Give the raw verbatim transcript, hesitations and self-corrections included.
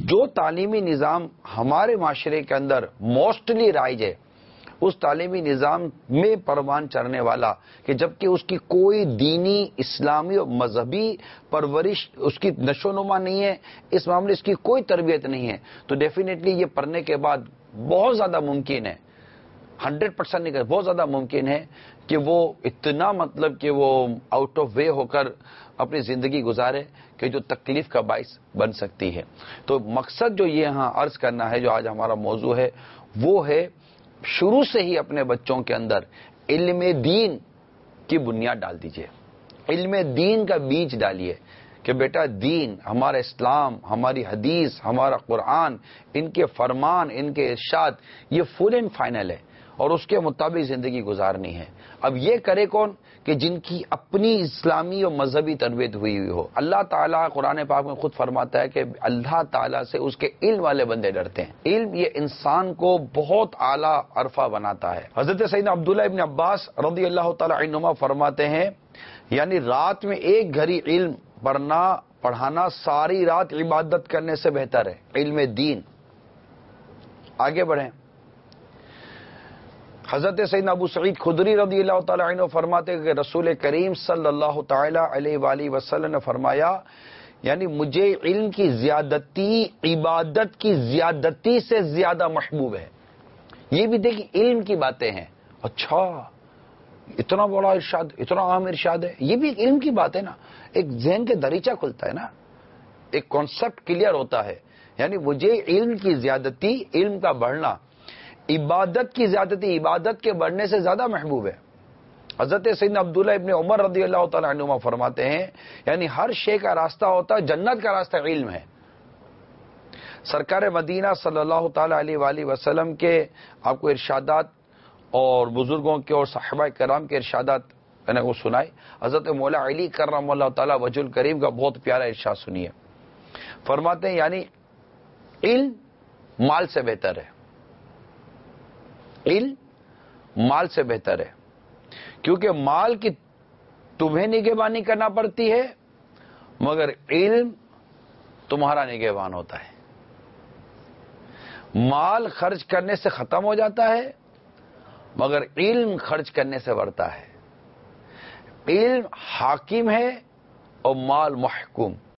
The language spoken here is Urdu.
جو تعلیمی نظام ہمارے معاشرے کے اندر موسٹلی رائج ہے، اس تعلیمی نظام میں پروان چڑھنے والا کہ جبکہ اس کی کوئی دینی، اسلامی اور مذہبی پرورش، اس کی نشو و نما نہیں ہے، اس معاملے اس کی کوئی تربیت نہیں ہے، تو ڈیفینیٹلی یہ پڑھنے کے بعد بہت زیادہ ممکن ہے، ہنڈریڈ پرسینٹ نہیں، بہت زیادہ ممکن ہے کہ وہ اتنا مطلب کہ وہ آؤٹ آف وے ہو کر اپنی زندگی گزارے کہ جو تکلیف کا باعث بن سکتی ہے۔ تو مقصد جو یہ ہاں عرض کرنا ہے، جو آج ہمارا موضوع ہے، وہ ہے شروع سے ہی اپنے بچوں کے اندر علم دین کی بنیاد ڈال دیجئے، علم دین کا بیج ڈالیے کہ بیٹا دین، ہمارا اسلام، ہماری حدیث، ہمارا قرآن، ان کے فرمان، ان کے ارشاد یہ فل اینڈ فائنل ہے اور اس کے مطابق زندگی گزارنی ہے۔ اب یہ کرے کون کہ جن کی اپنی اسلامی اور مذہبی تربیت ہوئی ہوئی ہو۔ اللہ تعالیٰ قرآن پاک میں خود فرماتا ہے کہ اللہ تعالیٰ سے اس کے علم والے بندے ڈرتے ہیں۔ علم یہ انسان کو بہت اعلیٰ عرفہ بناتا ہے۔ حضرت سیدنا عبداللہ ابن عباس رضی اللہ تعالیٰ عنہما فرماتے ہیں، یعنی رات میں ایک گھڑی علم پڑھنا پڑھانا ساری رات عبادت کرنے سے بہتر ہے، علم دین۔ آگے بڑھیں، حضرت سیدنا ابو سعید خدری رضی اللہ تعالیٰ عنہ فرماتے ہیں کہ رسول کریم صلی اللہ تعالیٰ علیہ وآلہ وسلم نے فرمایا، یعنی مجھے علم کی زیادتی عبادت کی زیادتی سے زیادہ محبوب ہے۔ یہ بھی دیکھیں علم کی باتیں ہیں، اچھا اتنا بڑا ارشاد، اتنا عام ارشاد ہے، یہ بھی ایک علم کی بات ہے نا، ایک ذہن کے دریچہ کھلتا ہے نا، ایک کانسیپٹ کلیئر ہوتا ہے۔ یعنی مجھے علم کی زیادتی، علم کا بڑھنا عبادت کی زیادتی، عبادت کے بڑھنے سے زیادہ محبوب ہے۔ حضرت سیدنا عبداللہ ابن عمر رضی اللہ تعالیٰ عنہما فرماتے ہیں، یعنی ہر شے کا راستہ ہوتا ہے، جنت کا راستہ علم ہے۔ سرکار مدینہ صلی اللہ تعالیٰ علیہ وآلہ وسلم کے آپ کو ارشادات اور بزرگوں کے اور صحابہ کرام کے ارشادات میں نے وہ سنائے۔ حضرت مولا علی کرم اللہ تعالیٰ وجہ الکریم کا بہت پیارا ارشاد سنیے۔ فرماتے ہیں یعنی علم مال سے بہتر ہے، علم مال سے بہتر ہے، کیونکہ مال کی تمہیں نگہبانی کرنا پڑتی ہے مگر علم تمہارا نگہبان ہوتا ہے۔ مال خرچ کرنے سے ختم ہو جاتا ہے مگر علم خرچ کرنے سے بڑھتا ہے۔ علم حاکم ہے اور مال محکوم۔